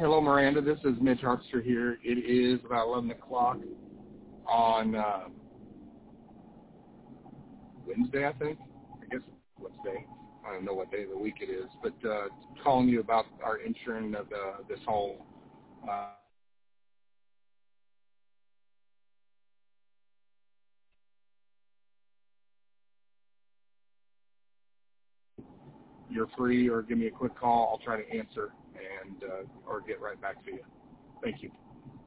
Hello, Miranda. This is Mitch Harpster here. It is about 11 o'clock on Wednesday, I think. I guess Wednesday. I don't know what day of the week it is, but calling you about our insurance of this whole you're free, or give me a quick call. I'll try to answer and or get right back to you. Thank you.